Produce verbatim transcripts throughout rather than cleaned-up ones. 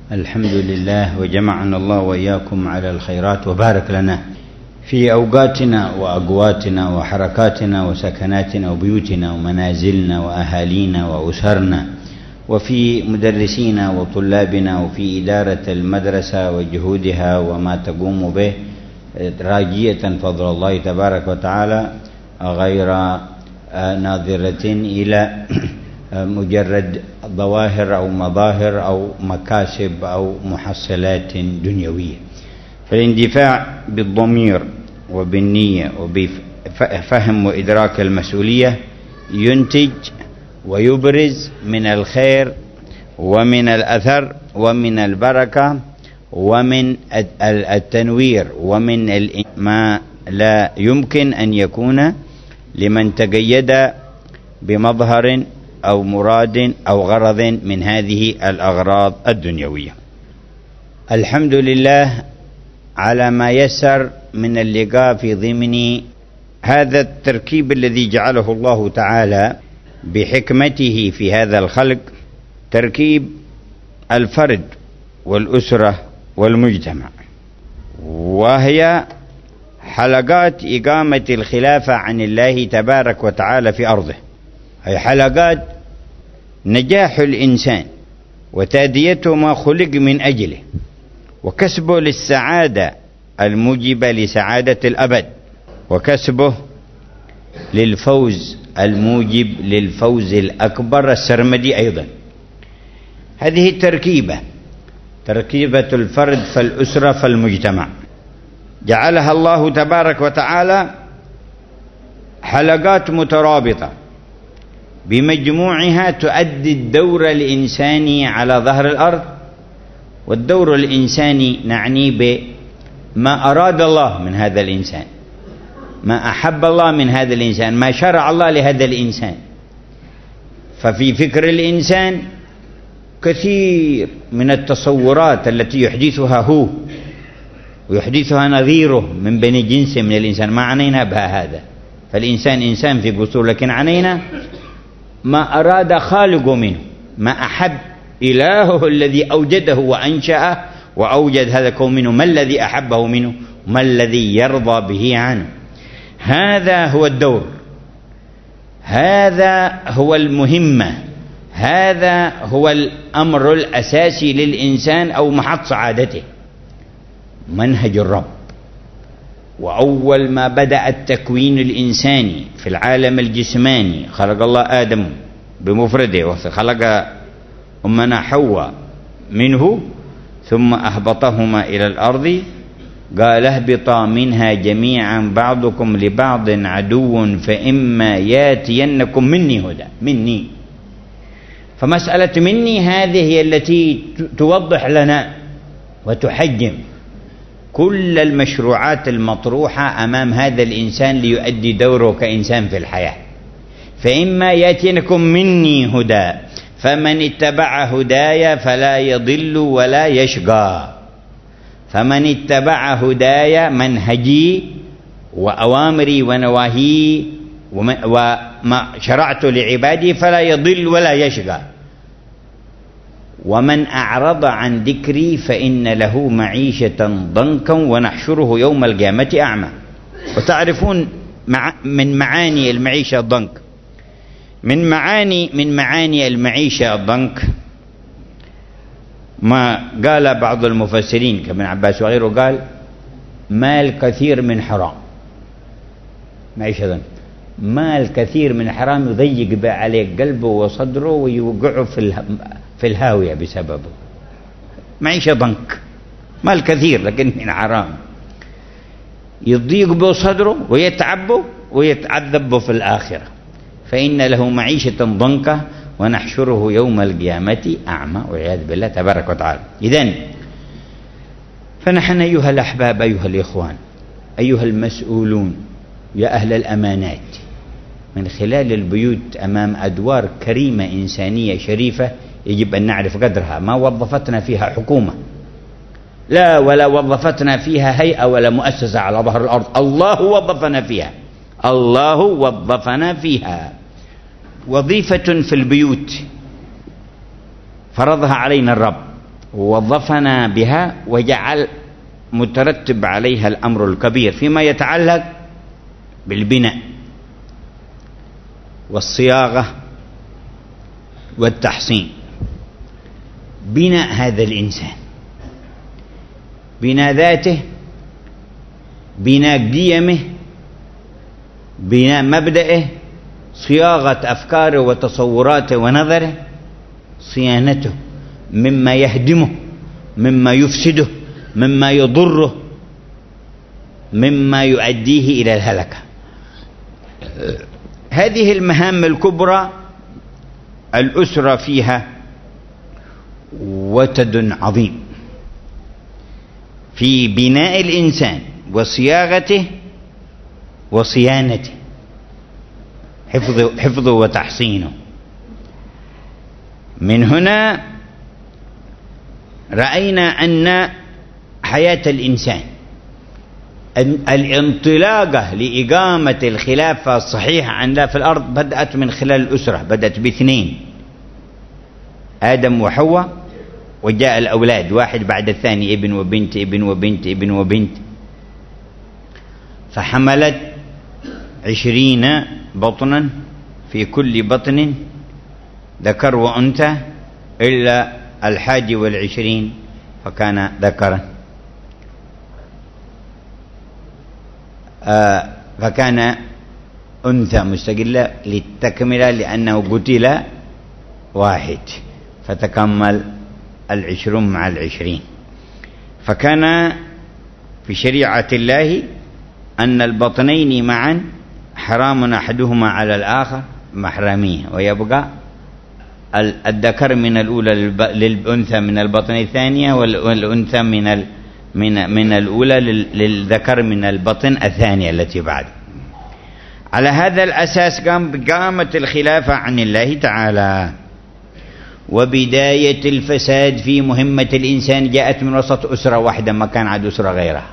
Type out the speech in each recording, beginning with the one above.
الحمد لله، وجمعنا الله وإياكم على الخيرات وبارك لنا في أوقاتنا وأقواتنا وحركاتنا وسكناتنا وبيوتنا ومنازلنا وأهالينا وأسرنا، وفي مدرسينا وطلابنا، وفي إدارة المدرسة وجهودها وما تقوم به، راجية فضل الله تبارك وتعالى غير ناظرة إلى مجرد ظواهر أو مظاهر أو مكاسب أو محصلات دنيوية. فالاندفاع بالضمير وبالنية وبفهم وإدراك المسؤولية ينتج ويبرز من الخير ومن الأثر ومن البركة ومن التنوير ومن ما لا يمكن أن يكون لمن تقيد بمظهر أو مراد أو غرض من هذه الأغراض الدنيوية. الحمد لله على ما يسر من اللقاء في ضمن هذا التركيب الذي جعله الله تعالى بحكمته في هذا الخلق، تركيب الفرد والأسرة والمجتمع، وهي حلقات إقامة الخلافة عن الله تبارك وتعالى في أرضه، هي حلقات نجاح الإنسان وتأديته ما خلق من أجله، وكسبه للسعادة الموجبة لسعادة الأبد، وكسبه للفوز الموجب للفوز الأكبر السرمدي أيضا. هذه التركيبة، تركيبة الفرد فالأسرة فالمجتمع، جعلها الله تبارك وتعالى حلقات مترابطة بمجموعها تؤدي الدور الإنساني على ظهر الأرض. والدور الإنساني نعني بما أراد الله من هذا الإنسان، ما أحب الله من هذا الإنسان، ما شرع الله لهذا الإنسان. ففي فكر الإنسان كثير من التصورات التي يحدثها هو ويحدثها نظيره من بني جنسه من الإنسان، ما عنينا بها هذا. فالإنسان إنسان في قصور، لكن عنينا ما أراد خالقه منه، ما أحب إلهه الذي أوجده وأنشأه وأوجد هذا الكون منه، ما الذي أحبه منه، ما الذي يرضى به عنه. هذا هو الدور، هذا هو المهمة، هذا هو الأمر الأساسي للإنسان أو محط سعادته، منهج الرب. وأول ما بدأ التكوين الإنساني في العالم الجسماني خلق الله آدم بمفرده، وخلق أمنا حواء منه، ثم أهبطهما إلى الأرض، قال اهبطا منها جميعا بعضكم لبعض عدو فإما ياتينكم مني هدى. مني، فمسألة مني هذه هي التي توضح لنا وتحجم كل المشروعات المطروحة أمام هذا الإنسان ليؤدي دوره كإنسان في الحياة. فإما ياتينكم مني هدى فمن اتبع هدايا فلا يضل ولا يشقى. فمن اتبع هدايا منهجي وأوامري ونواهي وما شرعت لعبادي فلا يضل ولا يشقى. ومن أعرض عن ذكري فإن له معيشة ضنكا ونحشره يوم القيامة أعمى. وتعرفون من معاني المعيشة الضنك، من معاني من معاني المعيشة الضنك ما قال بعض المفسرين كابن عباس وغيره، قال مال كثير من حرام. معيشة ضنك، مال كثير من حرام يضيق به عليك قلبه وصدره ويوقعه في في الهاوية بسببه. معيشة ضنك، مال كثير لكن من حرام يضيق به صدره ويتعبه ويتعذب في الآخرة. فإن له معيشة ضنكة ونحشره يوم القيامة أعمى والعياذ بالله تبارك وتعالى. إذن فنحن أيها الأحباب، أيها الإخوان، أيها المسؤولون، يا أهل الأمانات، من خلال البيوت أمام أدوار كريمة إنسانية شريفة يجب أن نعرف قدرها. ما وظفتنا فيها حكومة، لا، ولا وظفتنا فيها هيئة ولا مؤسسة على ظهر الأرض، الله وظفنا فيها، الله وظفنا فيها. وظيفة في البيوت فرضها علينا الرب ووظفنا بها وجعل مترتب عليها الأمر الكبير فيما يتعلق بالبناء والصياغة والتحصين. بناء هذا الإنسان، بناء ذاته، بناء قيمه، بناء مبدئه، صياغة أفكاره وتصوراته ونظره، صيانته مما يهدمه، مما يفسده، مما يضره، مما يؤديه إلى الهلكة. هذه المهام الكبرى الأسرة فيها وتد عظيم في بناء الإنسان وصياغته وصيانته، حفظه, حفظه وتحصينه. من هنا رأينا أن حياة الإنسان، الانطلاقة لإقامة الخلافة الصحيحة عن الله في الأرض بدأت من خلال الأسرة، بدأت باثنين، آدم وحواء، وجاء الأولاد واحد بعد الثاني، ابن وبنت ابن وبنت ابن وبنت، فحملت عشرين بطنا، في كل بطن ذكر وأنثى إلا الحادي والعشرين فكان ذكرا، آه فكان أنثى مستقلة للتكملة، لأنه قتل واحد فتكمل العشرون مع العشرين. فكان في شريعة الله أن البطنين معا حرام أحدهما على الآخر محرمية، ويبقى الذكر من الأولى للأنثى من البطن الثانية، والأنثى من ال من من الأولى للذكر من البطن الثانية التي بعد. على هذا الأساس قام بقامة الخلافة عن الله تعالى. وبداية الفساد في مهمة الإنسان جاءت من وسط أسرة واحدة، ما كان عاد أسرة غيرها.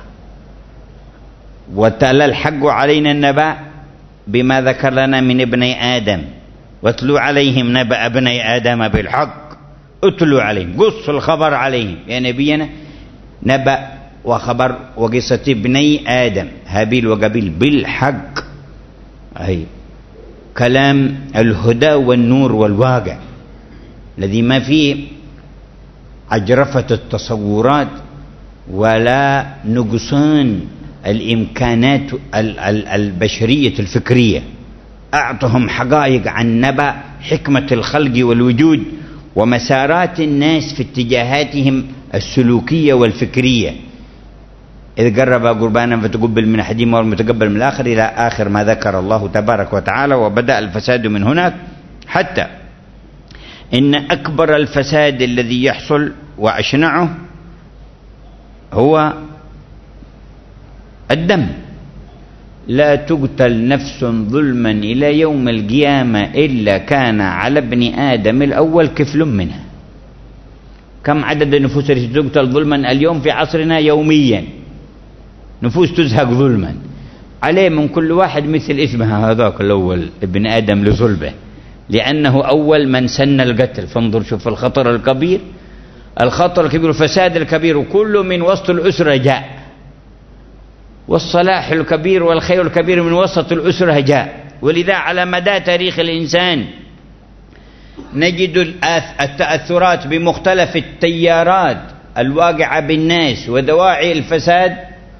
وتلا الحق علينا النبأ بما ذكر لنا من ابني آدم، واتلوا عليهم نبأ ابني آدم بالحق، اتلوا عليهم، قص الخبر عليهم يا نبينا، نبأ وخبر وقصة ابني آدم هابيل وقابيل بالحق، أي كلام الهدى والنور والواقع الذي ما فيه عجرفة التصورات ولا نقصان الإمكانات البشرية الفكرية. أعطهم حقائق عن نبأ حكمة الخلق والوجود ومسارات الناس في اتجاهاتهم السلوكية والفكرية. إذ قرب قربانا فتقبل من أحدهما والمتقبل من الآخر، إلى آخر ما ذكر الله تبارك وتعالى. وبدأ الفساد من هناك، حتى إن أكبر الفساد الذي يحصل وأشنعه هو الدم. لا تقتل نفس ظلما إلى يوم القيامة إلا كان على ابن آدم الأول كفل منها. كم عدد النفوس التي تقتل ظلما اليوم في عصرنا يوميا؟ نفوس تزهق ظلما، عليه من كل واحد مثل اسمها هذاك الأول ابن آدم لصلبه، لأنه أول من سن القتل. فانظر شوف الخطر الكبير، الخطر الكبير والفساد الكبير، وكله من وسط الأسرة جاء، والصلاح الكبير والخير الكبير من وسط الأسرة جاء. ولذا على مدى تاريخ الإنسان نجد التأثرات بمختلف التيارات الواقعة بالناس ودواعي الفساد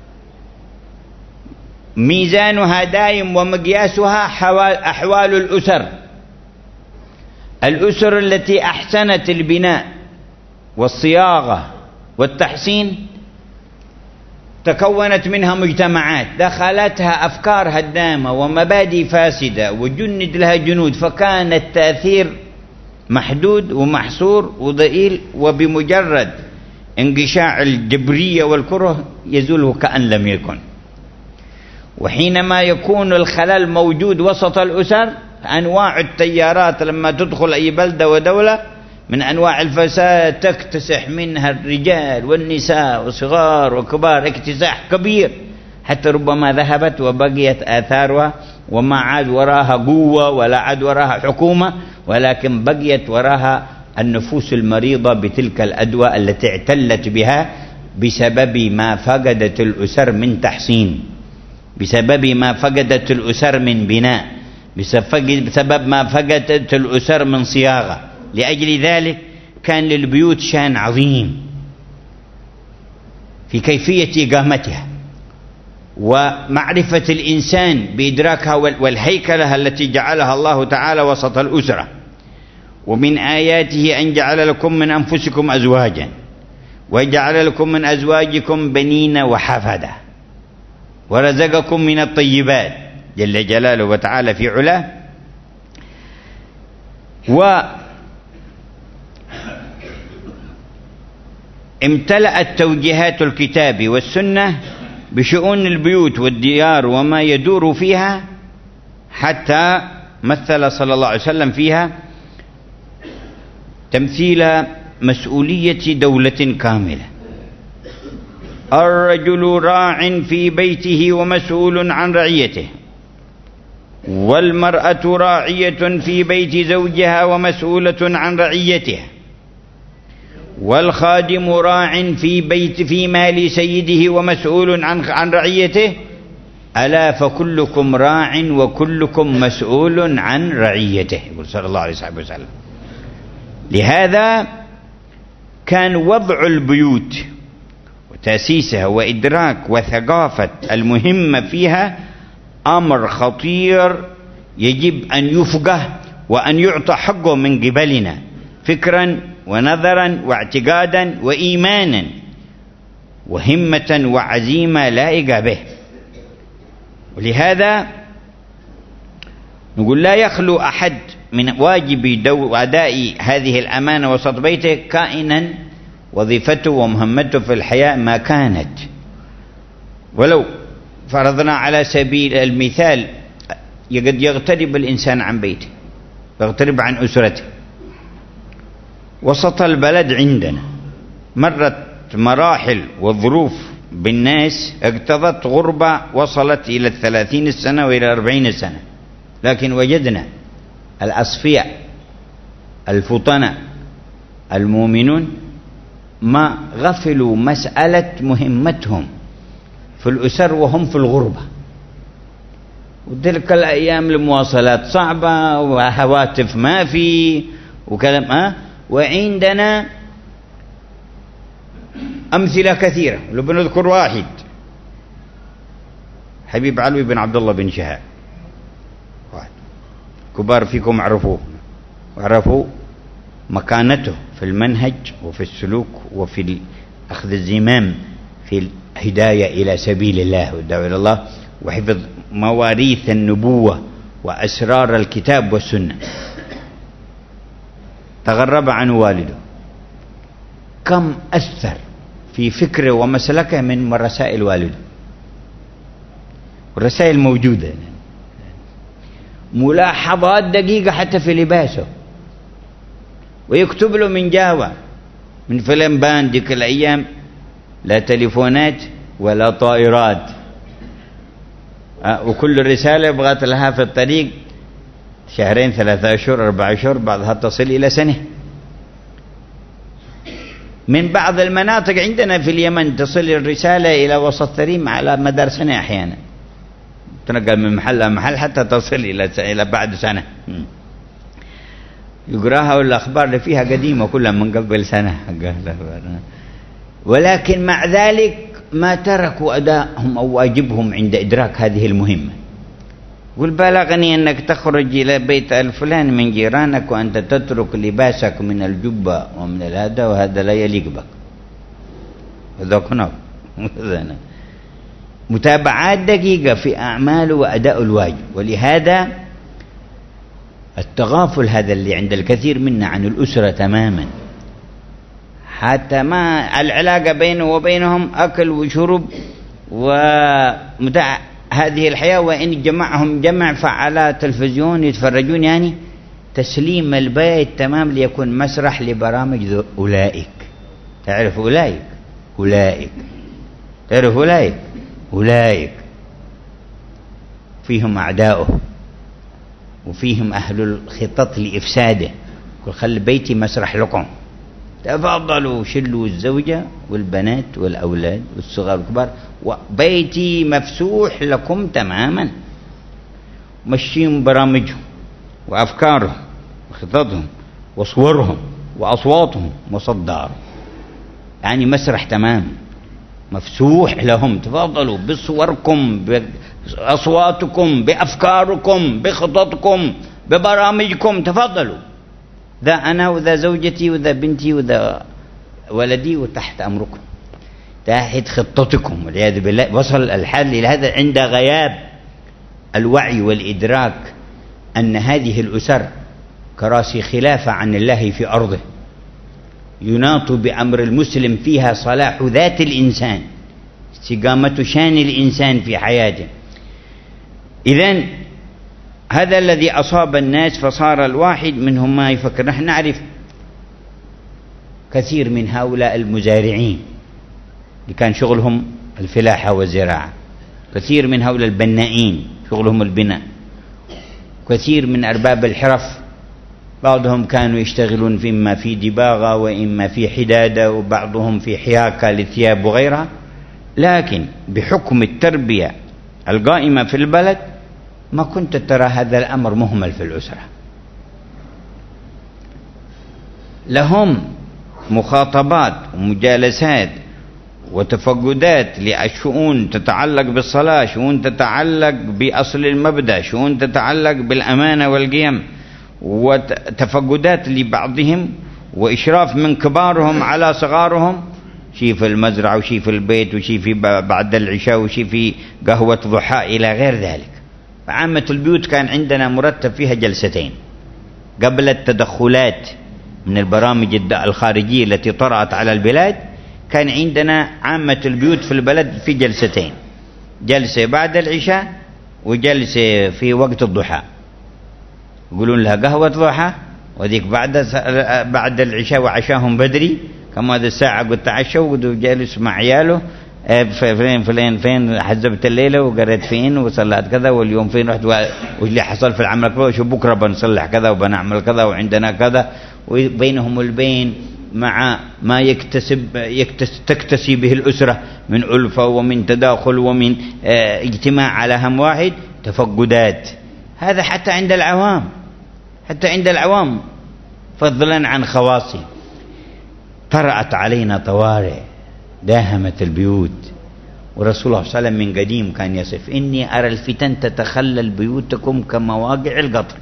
ميزانها دائم ومقياسها أحوال الأسر. الأسر التي أحسنت البناء والصياغة والتحسين تكونت منها مجتمعات دخلتها أفكار هدامة ومبادئ فاسدة وجند لها جنود، فكان التأثير محدود ومحصور وضئيل، وبمجرد انقشاع الجبرية والكره يزوله كأن لم يكن. وحينما يكون الخلل موجود وسط الأسر، أنواع التيارات لما تدخل أي بلدة ودولة من أنواع الفساد تكتسح منها الرجال والنساء وصغار وكبار اكتساح كبير، حتى ربما ذهبت وبقيت آثارها وما عاد وراها قوة ولا عاد وراها حكومة، ولكن بقيت وراها النفوس المريضة بتلك الأدوى التي اعتلت بها بسبب ما فقدت الأسر من تحصين، بسبب ما فقدت الأسر من بناء، بسبب ما فقدت الأسر من صياغة. لأجل ذلك كان للبيوت شأن عظيم في كيفية إقامتها ومعرفة الإنسان بإدراكها والهيكلة التي جعلها الله تعالى وسط الأسرة. ومن آياته أن جعل لكم من أنفسكم أزواجا وجعل لكم من أزواجكم بنين وحفدة ورزقكم من الطيبات جل جلاله وتعالى في علاه. وامتلأت توجيهات الكتاب والسنة بشؤون البيوت والديار وما يدور فيها، حتى مثل صلى الله عليه وسلم فيها تمثيل مسؤولية دولة كاملة. الرجل راع في بيته ومسؤول عن رعيته، والمرأة راعية في بيت زوجها ومسؤولة عن رعيتها، والخادم راع في بيت في مال سيده ومسؤول عن عن رعيته. ألا فكلكم راع وكلكم مسؤول عن رعيته، يقول صلى الله عليه وسلم. لهذا كان وضع البيوت وتأسيسها وإدراك وثقافة المهمة فيها أمر خطير يجب أن يفقه وأن يعطى حقه من قبلنا فكرا ونظرا واعتقادا وإيمانا وهمة وعزيمة لائقة به. ولهذا نقول لا يخلو أحد من واجب دو أداء هذه الأمانة وسط بيته، كائنا وظيفته ومهمته في الحياة ما كانت. ولو فرضنا على سبيل المثال قد يغترب الإنسان عن بيته، يغترب عن أسرته. وسط البلد عندنا مرت مراحل وظروف بالناس اقتضت غربة وصلت إلى الثلاثين السنة وإلى الأربعين السنة، لكن وجدنا الأصفياء الفطنة المؤمنون ما غفلوا مسألة مهمتهم في الأسر وهم في الغربة. وتلك الأيام المواصلات صعبة وهواتف ما في وكلام أه وعندنا أمثلة كثيرة. لو بنذكر واحد، حبيب علوي بن عبد الله بن شهاب، واحد كبار فيكم عرفوه وعرفوا مكانته في المنهج وفي السلوك وفي أخذ الزمام في الهداية إلى سبيل الله والدعوة إلى الله وحفظ مواريث النبوة وأسرار الكتاب والسنة. تغرب عن والده، كم أثر في فكره ومسلكه من رسائل والده، والرسائل موجودة، ملاحظات دقيقة حتى في لباسه، ويكتب له من جاوة من فلمبان ديك الأيام، لا تليفونات ولا طائرات، وكل رسالة بغت لها في الطريق شهرين ثلاثة أشهر أربعة أشهر، بعضها تصل إلى سنة. من بعض المناطق عندنا في اليمن تصل الرسالة إلى وسط ثريم على مدار سنة أحيانا، تنقل من محل لمحل حتى تصل إلى إلى بعد سنة. يقراها والأخبار اللي فيها قديمة كلها من قبل سنة، ولكن مع ذلك ما تركوا أداءهم أو واجبهم عند إدراك هذه المهمة. قل بلغني أنك تخرج إلى بيت الفلان من جيرانك وأنت تترك لباسك من الجبة ومن الهدى، وهذا لا يليق بك. هذا متابعات دقيقة في أعمال وأداء الواجب. ولهذا التغافل هذا اللي عند الكثير منا عن الأسرة تماما، حتى ما العلاقة بينه وبينهم أكل وشرب ومتاع هذه الحياة، وإن جمعهم جمع فعلى تلفزيون يتفرجون، يعني تسليم البيت تمام ليكون مسرح لبرامج أولئك. تعرف أولئك؟ أولئك تعرف أولئك؟ أولئك فيهم أعداؤه وفيهم أهل الخطط لإفساده يقول خلي بيتي مسرح لكم، تفضلوا شلوا الزوجة والبنات والأولاد والصغار والكبار، وبيتي مفسوح لكم تماما. مشيهم برامجهم وأفكارهم وخططهم وصورهم وأصواتهم وصدارهم، يعني مسرح تمام مفسوح لهم، تفضلوا بصوركم بأصواتكم بأفكاركم بخططكم ببرامجكم، تفضلوا، ذا أنا وذا زوجتي وذا بنتي وذا ولدي وتحت أمركم تحت خطتكم. والعياذ بالله وصل الحال إلى هذا عند غياب الوعي والإدراك أن هذه الأسر كراسي خلافة عن الله في أرضه، يناط بأمر المسلم فيها صلاح ذات الإنسان، استقامة شان الإنسان في حياته. إذن هذا الذي أصاب الناس، فصار الواحد منهم ما يفكر. نحن نعرف كثير من هؤلاء المزارعين اللي كان شغلهم الفلاحة والزراعة، كثير من هؤلاء البنائين شغلهم البناء، كثير من أرباب الحرف بعضهم كانوا يشتغلون في إما في دباغة وإما في حدادة وبعضهم في حياكة للثياب وغيرها، لكن بحكم التربية القائمة في البلد ما كنت ترى هذا الأمر مهمل في الأسرة. لهم مخاطبات ومجالسات وتفقدات للشؤون تتعلق بالصلاة، شؤون تتعلق بأصل المبدأ، شؤون تتعلق بالأمانة والقيم، وتفقدات لبعضهم وإشراف من كبارهم على صغارهم، شي في المزرعة وشي في البيت وشي في بعد العشاء وشي في قهوة ضحى إلى غير ذلك. عامة البيوت كان عندنا مرتب فيها جلستين قبل التدخلات من البرامج الخارجية التي طرأت على البلاد. كان عندنا عامة البيوت في البلد في جلستين، جلسة بعد العشاء وجلسة في وقت الضحى، يقولون لها قهوة ضحى، وذيك بعد بعد العشاء وعشاهم بدري كما هذه الساعة قلت تعشوا وقدوا جالس مع عياله فين فين فين حزبت الليلة وقريت فين وصلت كذا واليوم فين رحت واللي حصل في العمل كذا وشو بكرة بنصلح كذا وبنعمل كذا وعندنا كذا، وبينهم البين مع ما يكتسب يكتس تكتسي به الأسرة من ألفة ومن تداخل ومن اه اجتماع على هم واحد، تفقدات. هذا حتى عند العوام، حتى عند العوام فضلا عن خواصهم. طرأت علينا طوارئ داهمت البيوت، ورسول الله صلى الله عليه وسلم من قديم كان يصف: إني أرى الفتن تتخلل بيوتكم كمواقع القطر.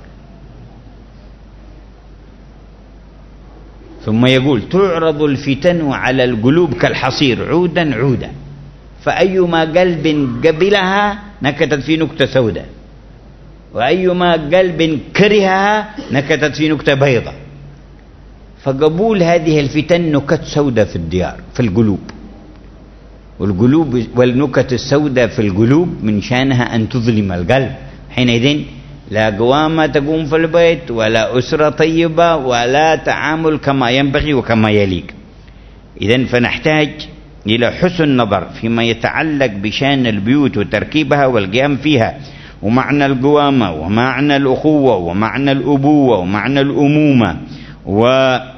ثم يقول: تعرض الفتن على القلوب كالحصير عودا عودا، فأيما قلب قبلها نكتت في نكتة سوداء، وأيما قلب كرهها نكتت في نكتة بيضاء. فقبول هذه الفتن نكت سوداء في الديار في القلوب، والقلوب والنكت السوداء في القلوب من شانها أن تظلم القلب. حينئذ لا قوامة تقوم في البيت ولا أسرة طيبة ولا تعامل كما ينبغي وكما يليق. إذن فنحتاج إلى حسن نظر فيما يتعلق بشان البيوت وتركيبها والقيام فيها، ومعنى القوامة ومعنى الأخوة ومعنى الأبوة ومعنى الأمومة وما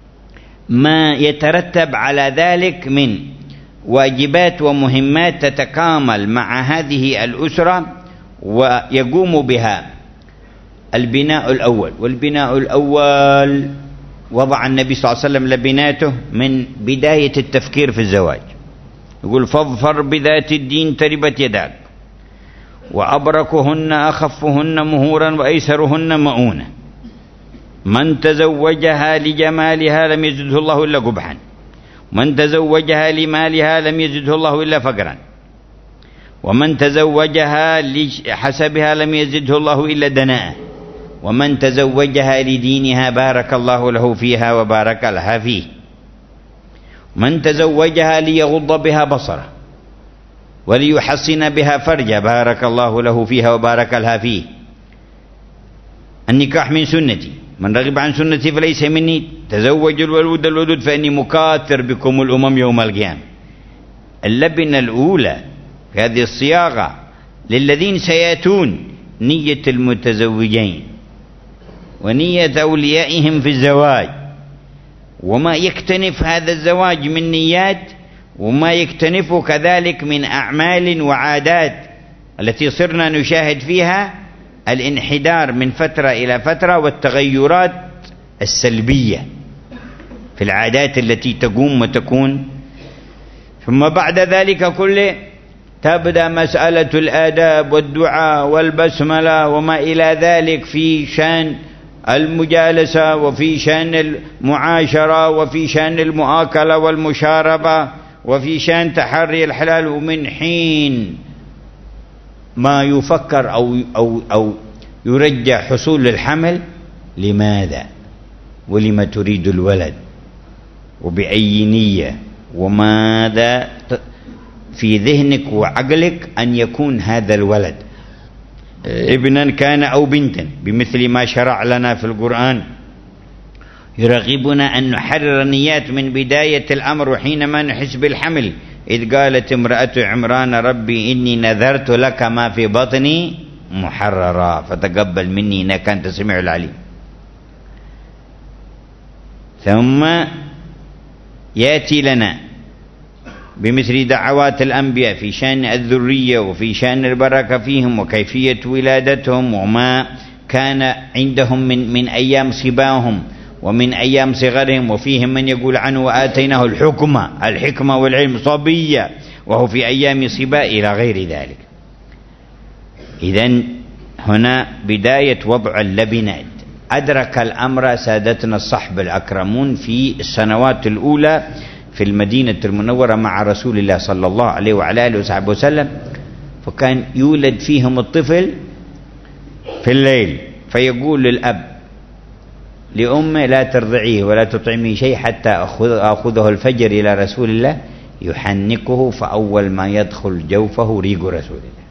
يترتب على ذلك من واجبات ومهمات تتكامل مع هذه الأسرة ويقوم بها البناء الأول. والبناء الأول وضع النبي صلى الله عليه وسلم لبناته من بداية التفكير في الزواج، يقول: فاظفر بذات الدين تربت يداك، وأبركهن أخفهن مهورا وأيسرهن مؤونة، من تزوجها لجمالها لم يزده الله إلا قبحا، من تزوجها لمالها لم يزده الله إلا فقرا، ومن تزوجها لحسبها لم يزده الله إلا دناء، ومن تزوجها لدينها بارك الله له فيها وبارك لها فيه، من تزوجها ليغض بها بصره وليحصن بها فرجه بارك الله له فيها وبارك لها فيه. النكاح من سنتي، من رغب عن سنتي فليس مني، تزوجوا الولود الودود فإني مكاثر بكم الأمم يوم القيامة. اللبنة الأولى في هذه الصياغة للذين سيأتون نية المتزوجين، ونية أوليائهم في الزواج، وما يكتنف هذا الزواج من نيات، وما يكتنفه كذلك من أعمال وعادات التي صرنا نشاهد فيها الانحدار من فترة إلى فترة والتغيرات السلبية في العادات التي تقوم وتكون. ثم بعد ذلك كله تبدأ مسألة الآداب والدعاء والبسملة وما إلى ذلك في شأن المجالسة وفي شأن المعاشرة وفي شأن المؤاكلة والمشاربة وفي شأن تحري الحلال. ومن حين ما يفكر أو, أو, أو يرجع حصول الحمل، لماذا ولما تريد الولد وبأي نية وماذا في ذهنك وعقلك أن يكون هذا الولد، ابنا كان أو بنتا، بمثل ما شرع لنا في القرآن. يرغبنا أن نحرر النيات من بداية الأمر وحينما نحس بالحمل، إذ قالت امرأة عمران ربي إني نذرت لك ما في بطني محررا فتقبل مني إنك أنت السميع العليم. ثم يأتي لنا بمثل دعوات الأنبياء في شأن الذرية وفي شأن البركة فيهم وكيفية ولادتهم وما كان عندهم من, من أيام صباهم ومن أيام صغرهم. وفيهم من يقول عنه وآتيناه الحكمة الحكمة والعلم صبية وهو في أيام صبا إلى غير ذلك. إذن هنا بداية وضع اللبنات. أدرك الأمر سادتنا الصحب الأكرمون في السنوات الأولى في المدينة المنورة مع رسول الله صلى الله عليه وعلى آله وصحبه وسلم، فكان يولد فيهم الطفل في الليل فيقول للأب لأمه لا ترضعيه ولا تطعميه شيء حتى أخذه الفجر إلى رسول الله يحنكه، فأول ما يدخل جوفه ريق رسول الله.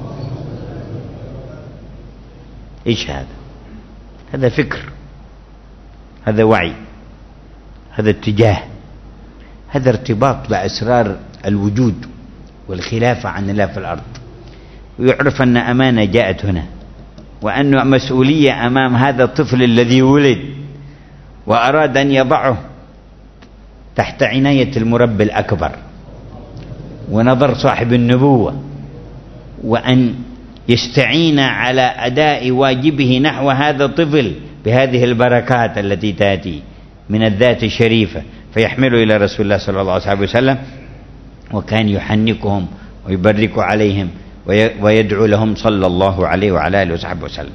إيش هذا؟ هذا فكر، هذا وعي، هذا اتجاه، هذا ارتباط بأسرار الوجود والخلافة عن الله في الأرض. ويعرف أن أمانة جاءت هنا، وأن مسؤولية أمام هذا الطفل الذي ولد وأراد أن يضعه تحت عناية المربي الأكبر ونظر صاحب النبوة، وأن يستعين على أداء واجبه نحو هذا الطفل بهذه البركات التي تأتي من الذات الشريفة، فيحمله إلى رسول الله صلى الله عليه وسلم. وكان يحنكهم ويبرك عليهم ويدعو لهم صلى الله عليه وعلى آله وصحبه وسلم.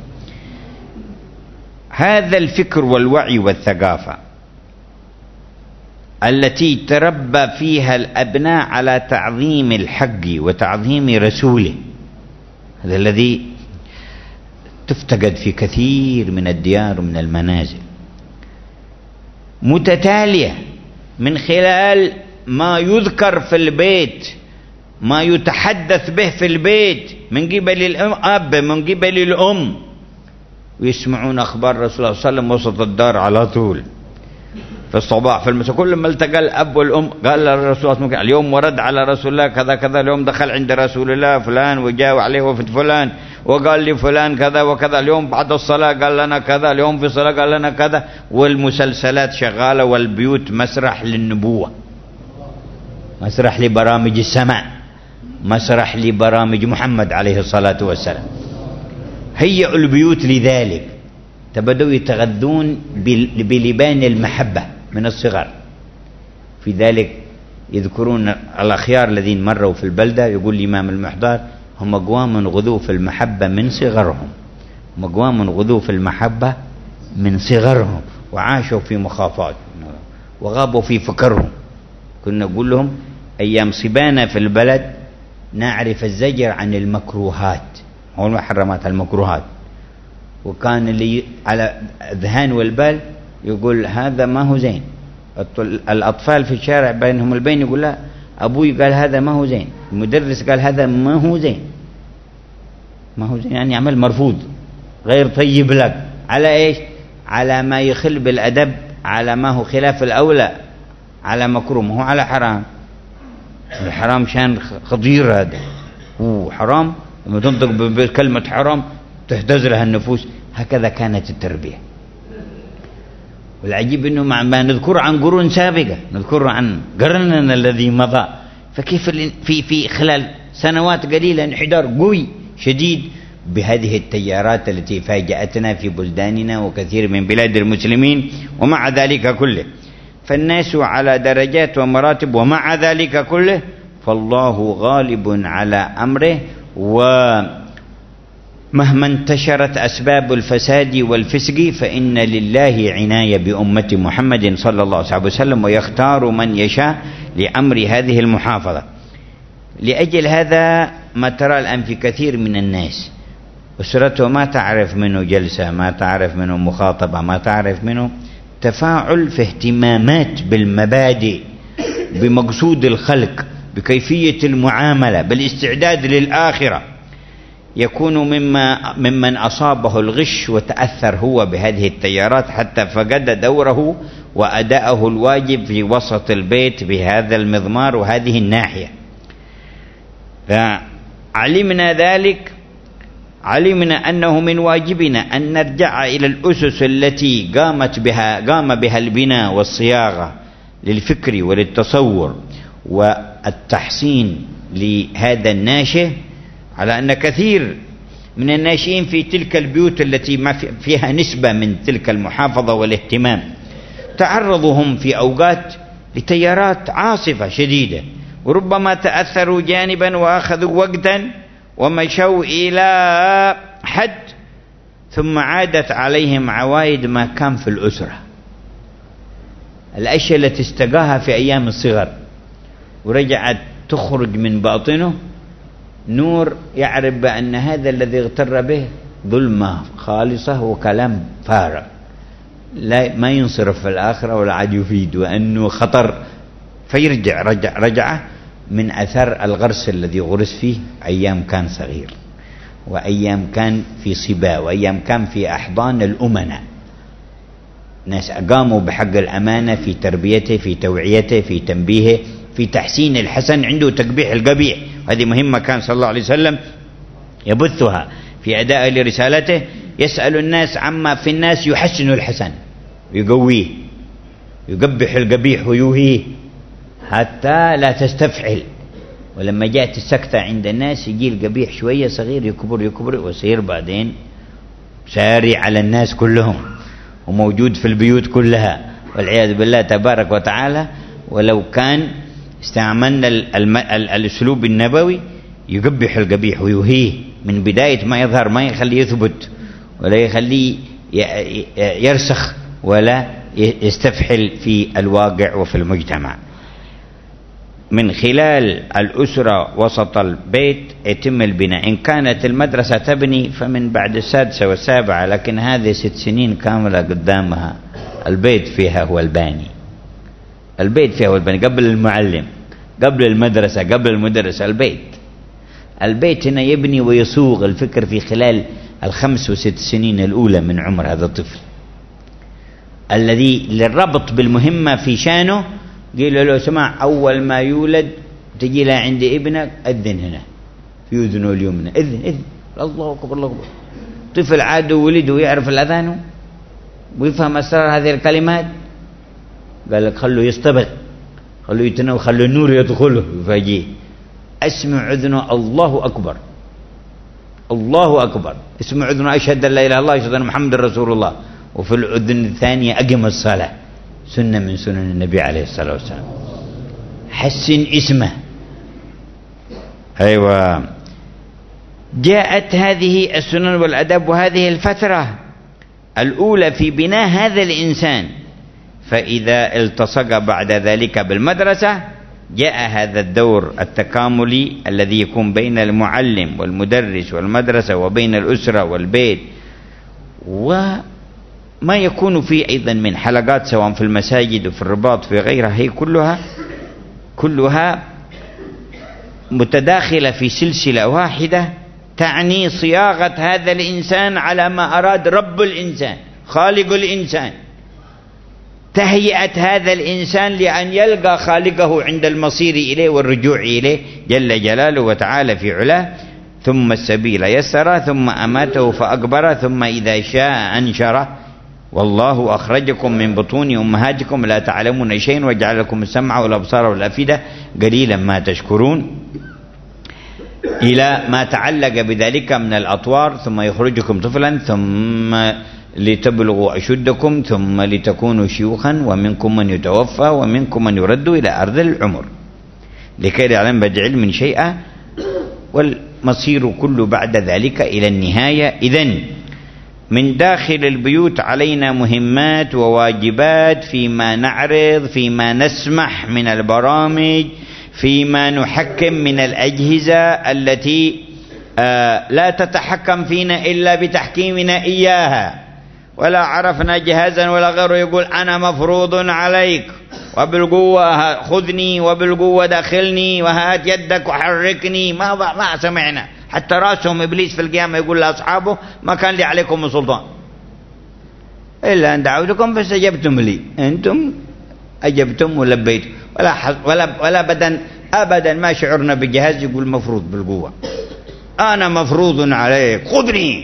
هذا الفكر والوعي والثقافة التي تربى فيها الأبناء على تعظيم الحق وتعظيم رسوله، هذا الذي تفتقد في كثير من الديار ومن المنازل، متتالية من خلال ما يذكر في البيت، ما يتحدث به في البيت من قبل الأب من قبل الأم، ويسمعون أخبار رسول الله صلى الله عليه وسلم وسط الدار على طول في الصباح في المساء. كل ما التقى الأب والأم قال للرسول صلى الله عليه وسلم اليوم ورد على رسول الله كذا كذا، اليوم دخل عند رسول الله فلان وجاء عليه وفد فلان وقال لي فلان كذا وكذا، اليوم بعد الصلاة قال لنا كذا، اليوم في الصلاة قال لنا كذا. والمسلسلات شغالة والبيوت مسرح للنبوة، مسرح لبرامج السماء، مسرح لبرامج محمد عليه الصلاة والسلام. هيئوا البيوت لذلك، تبدأوا يتغذون بلبان المحبة من الصغر. في ذلك يذكرون الأخيار الذين مروا في البلدة، يقول الإمام المحضار هم أقوام غذوا في المحبة من صغرهم، هم أقوام غذوا في المحبة من صغرهم وعاشوا في مخافات وغابوا في فكرهم. كنا نقول لهم أيام صبانا في البلد نعرف الزجر عن المكروهات، هو المحرمات المكروهات، وكان اللي على الذهان والبال يقول هذا ما هو زين. الأطفال في الشارع بينهم البين يقول لا أبوي قال هذا ما هو زين، المدرس قال هذا ما هو زين، ما هو زين يعني عمل مرفوض غير طيب لك. على إيش؟ على ما يخل بالأدب، على ما هو خلاف الأولى، على مكروه، ما هو على حرام. الحرام شان خطير، هذا هو حرام، لما تنطق بكلمة حرام تهتز لها النفوس. هكذا كانت التربية. والعجيب أنه مع ما نذكر عن قرون سابقة، نذكر عن قرننا الذي مضى، فكيف في في خلال سنوات قليلة انحدار قوي شديد بهذه التيارات التي فاجأتنا في بلداننا وكثير من بلاد المسلمين. ومع ذلك كله فالناس على درجات ومراتب، ومع ذلك كله فالله غالب على أمره. ومهما انتشرت أسباب الفساد والفسق فإن لله عناية بأمة محمد صلى الله عليه وسلم، ويختار من يشاء لأمر هذه المحافظة. لأجل هذا ما ترى الآن في كثير من الناس أسرته ما تعرف منه جلسة، ما تعرف منه مخاطبة، ما تعرف منه تفاعل في اهتمامات بالمبادئ، بمقصود الخلق، بكيفية المعاملة، بالاستعداد للآخرة. يكون مما ممن أصابه الغش وتأثر هو بهذه التيارات حتى فقد دوره وأداءه الواجب في وسط البيت بهذا المضمار وهذه الناحية. فعلمنا ذلك، علمنا أنه من واجبنا أن نرجع إلى الأسس التي قامت بها قام بها البناء والصياغة للفكر وللتصور والتحسين لهذا الناشئ، على أن كثير من الناشئين في تلك البيوت التي ما فيها نسبة من تلك المحافظة والاهتمام تعرضهم في أوقات لتيارات عاصفة شديدة، وربما تأثروا جانبا وأخذوا وقتا ومشوا إلى حد، ثم عادت عليهم عوائد ما كان في الأسرة، الأشياء التي استقاها في أيام الصغر ورجعت تخرج من باطنه نور يعرف بأن هذا الذي اغتر به ظلمة خالصة وكلام فارغ لا ما ينصرف في الآخرة ولا عاد يفيد، وأنه خطر، فيرجع رجع رجعه من أثر الغرس الذي غرس فيه أيام كان صغير، وأيام كان في صبا، وأيام كان في أحضان الأمناء، ناس قاموا بحق الأمانة في تربيته، في توعيته، في تنبيهه، في تحسين الحسن، عنده تقبيح القبيح. هذه مهمة كان صلى الله عليه وسلم يبثها في أداء لرسالته، يسأل الناس عما في الناس يحسن الحسن ويقويه، يقبح القبيح ويوهيه حتى لا تستفعل. ولما جاءت السكتة عند الناس يجي القبيح شوية صغير يكبر يكبر ويصير بعدين ساري على الناس كلهم وموجود في البيوت كلها والعياذ بالله تبارك وتعالى. ولو كان استعملنا الأسلوب النبوي يقبح القبيح ويوهيه من بداية ما يظهر، ما يخليه يثبت ولا يخليه يرسخ ولا يستفحل في الواقع وفي المجتمع. من خلال الأسرة وسط البيت يتم البناء. إن كانت المدرسة تبني فمن بعد السادسة والسابعة، لكن هذه ست سنين كاملة قدامها البيت فيها هو الباني، البيت فيها هو الباني، قبل المعلم، قبل المدرسة، قبل المدرسة، البيت. البيت هنا يبني ويصوغ الفكر في خلال الخمس وست سنين الأولى من عمر هذا الطفل، الذي للربط بالمهمة في شانه قيل له سمع أول ما يولد تجي له عند ابنك أذن هنا في أذنه اليمنى، أذن أذن الله أكبر الله أكبر. طفل عاد ولد ويعرف الأذان ويفهم أسرار هذه الكلمات، قال لك خلوا يستبق، خلوا يتنو، خلوا النور يدخله يفاجئه. اسمع أذنه الله أكبر الله أكبر، اسمع أذنه أشهد أن لا إله إلا الله أشهد أن محمد رسول الله. وفي الأذن الثانية أقم الصلاة، سنة من سنن النبي عليه الصلاة والسلام. حسن اسمه. أيوة، جاءت هذه السنن والأدب وهذه الفترة الأولى في بناء هذا الإنسان. فإذا التصق بعد ذلك بالمدرسة جاء هذا الدور التكاملي الذي يكون بين المعلم والمدرس والمدرسة وبين الأسرة والبيت، وما يكون فيه أيضا من حلقات سواء في المساجد وفي الرباط في غيرها، هي كلها كلها متداخلة في سلسلة واحدة تعني صياغة هذا الإنسان على ما أراد رب الإنسان خالق الإنسان، تهيئة هذا الإنسان لأن يلقى خالقه عند المصير إليه والرجوع إليه جل جلاله وتعالى في علاه. ثم السبيل يسر ثم أماته فأكبر ثم إذا شاء أنشره والله أخرجكم من بطون أمهاتكم لا تعلمون شيئا وجعل لكم السمع والأبصار والأفئدة قليلا ما تشكرون، إلى ما تعلق بذلك من الأطوار. ثم يخرجكم طفلا ثم لتبلغوا أشدكم ثم لتكونوا شيوخا ومنكم من يتوفى ومنكم من يرد إلى أرض العمر لكي لا يعلم بعد علم شيئا والمصير كله بعد ذلك إلى النهاية. إذن من داخل البيوت علينا مهمات وواجبات فيما نعرض، فيما نسمح من البرامج، فيما نحكم من الأجهزة التي آه لا تتحكم فينا إلا بتحكيمنا إياها. ولا عرفنا جهازا ولا غيره يقول أنا مفروض عليك وبالقوة خذني وبالقوة داخلني وهات يدك وحركني، ما ما سمعنا. حتى راسهم إبليس في القيامة يقول لأصحابه ما كان لي عليكم من سلطان إلا أن دعوتكم فاستجبتم لي، أنتم أجبتم ولبيتم. ولا ولا ولا أبدا أبدا ما شعرنا بجهاز يقول مفروض بالقوة، أنا مفروض عليك خذني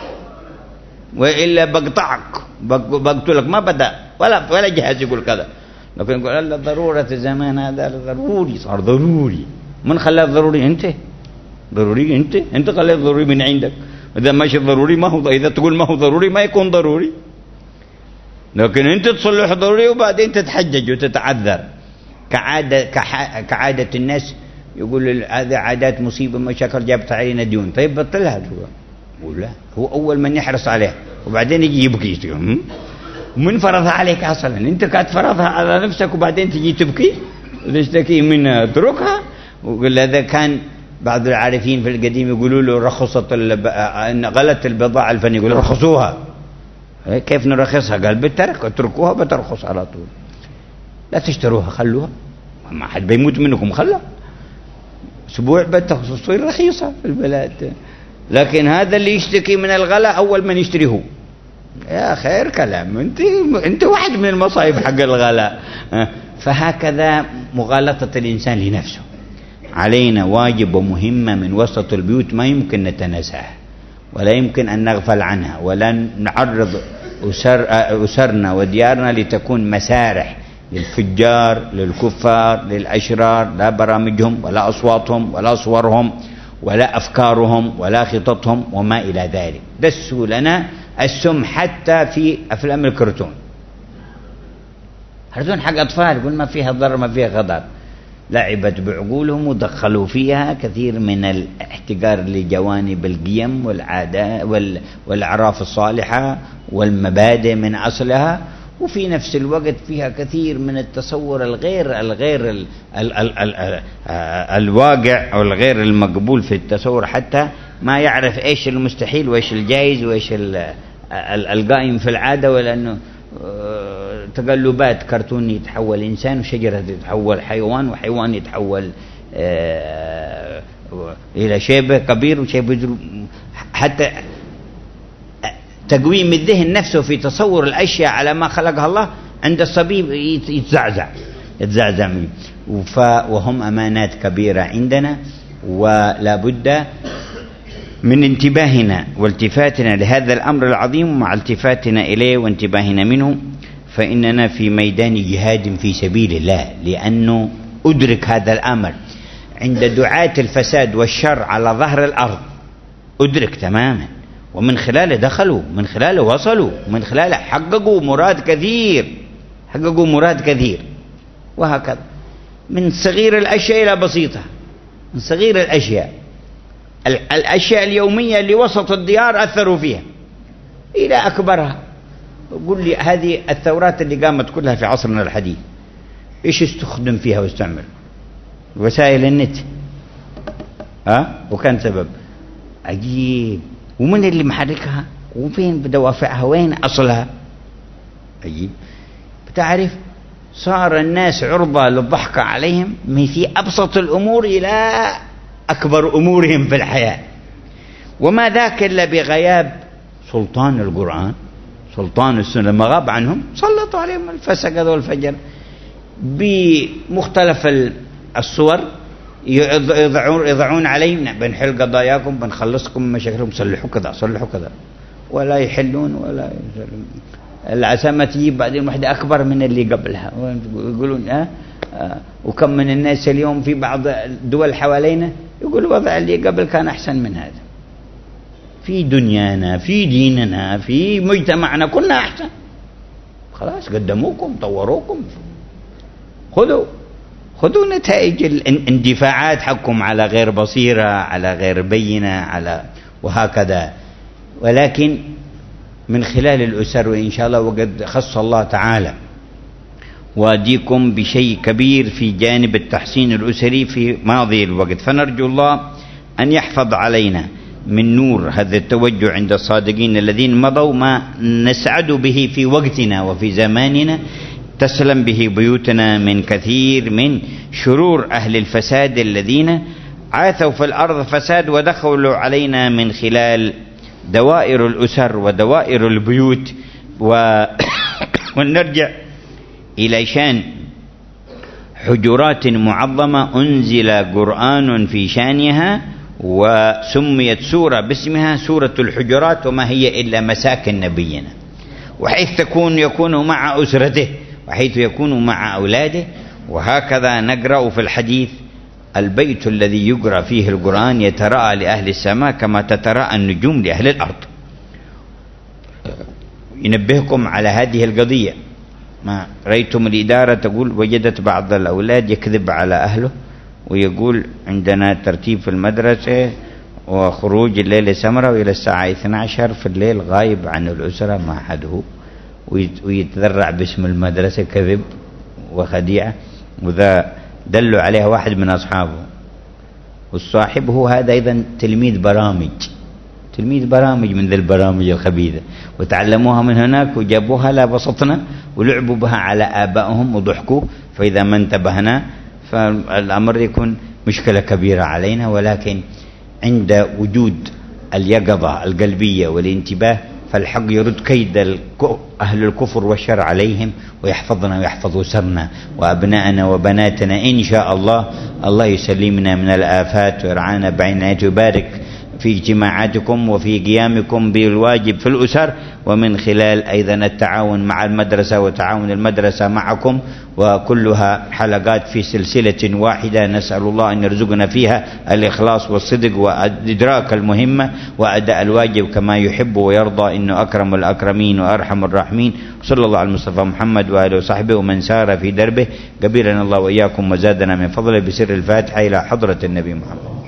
وإلا بقطعك بقتلك، ما بدأ ولا ولا جهاز يقول كذا. لكن يقول الله ضرورة الزمان هذا ضروري، صار ضروري. من خلاه ضروري؟ أنت ضروري، أنت أنت خلاه ضروري من عندك. إذا ماشي ضروري ما هو، إذا تقول ما هو ضروري ما يكون ضروري. لكن أنت تصلح ضروري وبعدين تتحجج وتتعذر كعادة كعادة الناس. يقول هذا عادات مصيبة مشاكل جابت علينا ديون، طيب بطلها. ولا هو أول من يحرص عليها وبعدين يجي يبكي. من فرضها عليك أصلا؟ أنت كانت فرضها على نفسك وبعدين تجي تبكي وتشتكي منها، اتركها. وقال هذا كان بعض العارفين في القديم يقولوا له رخصت ان غلت البضاعة الفنية، يقول رخصوها. كيف نرخصها؟ قال بالترك، اتركوها بترخص على طول، لا تشتروها خلوها، ما حد بيموت منكم، خلها اسبوع بتصير رخيصة في البلاد. لكن هذا اللي يشتكي من الغلاء أول من يشتريه. يا خير كلام، انت انت واحد من المصايب حق الغلاء. فهكذا مغالطة الإنسان لنفسه. علينا واجب ومهمة من وسط البيوت ما يمكن نتناساها ولا يمكن أن نغفل عنها، ولا نعرض أسر أسرنا وديارنا لتكون مسارح للفجار للكفار للأشرار، لا برامجهم ولا أصواتهم ولا صورهم ولا أفكارهم ولا خططهم وما إلى ذلك. دسوا لنا السم حتى في أفلام الكرتون، كرتون حق أطفال يقول ما فيها ضرر ما فيها خطر، لعبت بعقولهم ودخلوا فيها كثير من الاحتقار لجوانب القيم والعادات والأعراف الصالحة والمبادئ من أصلها، وفي نفس الوقت فيها كثير من التصور الغير الغير ال ال ال ال ال الواقع أو الغير المقبول في التصور، حتى ما يعرف إيش المستحيل وإيش الجائز وإيش القائم في العادة، ولأنه تقلبات كرتون يتحول إنسان وشجرة يتحول حيوان وحيوان يتحول إلى شيء كبير وشيء، حتى تقويم الذهن نفسه في تصور الأشياء على ما خلقها الله عند الصبي يتزعزع يتزعزع وهم أمانات كبيرة عندنا، ولا بد من انتباهنا والتفاتنا لهذا الأمر العظيم، ومع التفاتنا إليه وانتباهنا منه فإننا في ميدان جهاد في سبيل الله، لأنه أدرك هذا الأمر عند دعاة الفساد والشر على ظهر الأرض، أدرك تماما، ومن خلاله دخلوا، من خلاله وصلوا، من خلاله حققوا مراد كثير، حققوا مراد كثير. وهكذا من صغير الأشياء إلى بسيطة، من صغير الأشياء الأشياء اليومية اللي وسط الديار أثروا فيها إلى أكبرها. قل لي هذه الثورات اللي قامت كلها في عصرنا الحديث إيش استخدم فيها واستعمل؟ وسائل النت، ها؟ وكان سبب عجيب. ومن اللي محركها؟ وفين بدوافعها؟ وين أصلها؟ عجيب. بتعرف صار الناس عرضة للضحك عليهم من في أبسط الأمور إلى أكبر أمورهم في الحياة، وما ذاك إلا بغياب سلطان القرآن، سلطان السنة. لما غاب عنهم سلطوا عليهم الفسق والفجر بمختلف الصور، يضعون يضعون علينا بنحل قضاياكم بنخلصكم من مشاكلكم، صلحوا كذا صلحوا كذا، ولا يحلون ولا يزلون. العسامة تجيب بعدين واحدة أكبر من اللي قبلها، يقولون أه أه وكم من الناس اليوم في بعض الدول حوالينا يقول الوضع اللي قبل كان أحسن من هذا. في دنيانا، في ديننا، في مجتمعنا كنا أحسن. خلاص قدموكم، طوروكم، خذوا خذوا نتائج الاندفاعات حقكم على غير بصيرة، على غير بينة، على وهكذا. ولكن من خلال الأسر، وإن شاء الله وقد خص الله تعالى واديكم بشيء كبير في جانب التحسين الأسري في ماضي الوقت، فنرجو الله أن يحفظ علينا من نور هذا التوجه عند الصادقين الذين مضوا ما نسعد به في وقتنا وفي زماننا، تسلم به بيوتنا من كثير من شرور أهل الفساد الذين عاثوا في الأرض فساد ودخلوا علينا من خلال دوائر الأسر ودوائر البيوت. و... ونرجع إلى شان حجرات معظمة أنزل قرآن في شانها، وسميت سورة باسمها سورة الحجرات، وما هي إلا مساكن نبينا، وحيث تكون يكون مع أسرته، وحيث يكون مع أولاده. وهكذا نقرأ في الحديث: البيت الذي يقرأ فيه القرآن يتراءى لأهل السماء كما تتراءى النجوم لأهل الأرض. ينبهكم على هذه القضية. ما رأيتم الإدارة تقول وجدت بعض الأولاد يكذب على أهله ويقول عندنا ترتيب في المدرسة وخروج الليلة سمرة، وإلى الساعة اثنتي عشرة في الليل غايب عن الأسرة ما حده، ويتذرع باسم المدرسة، كذب وخديعة. وذا دلوا عليها واحد من أصحابه، والصاحب هو هذا أيضا تلميذ برامج تلميذ برامج من ذي البرامج الخبيثة، وتعلموها من هناك وجابوها لا بسطنا ولعبوا بها على آبائهم وضحكوا. فإذا ما انتبهنا فالأمر يكون مشكلة كبيرة علينا. ولكن عند وجود اليقظة القلبية والانتباه فالحق يرد كيد أهل الكفر والشر عليهم، ويحفظنا ويحفظ أسرنا وأبناءنا وبناتنا إن شاء الله. الله يسلمنا من الآفات ويرعانا بعنايته، ويبارك في اجتماعاتكم وفي قيامكم بالواجب في الأسر، ومن خلال أيضا التعاون مع المدرسة وتعاون المدرسة معكم، وكلها حلقات في سلسلة واحدة. نسأل الله أن يرزقنا فيها الإخلاص والصدق وإدراك المهمة وأداء الواجب كما يحب ويرضى، إنه أكرم الأكرمين وأرحم الراحمين. صلى الله على المصطفى محمد وآله وصحبه ومن سار في دربه. قبلنا الله وإياكم وزادنا من فضله بسر الفاتحة إلى حضرة النبي محمد.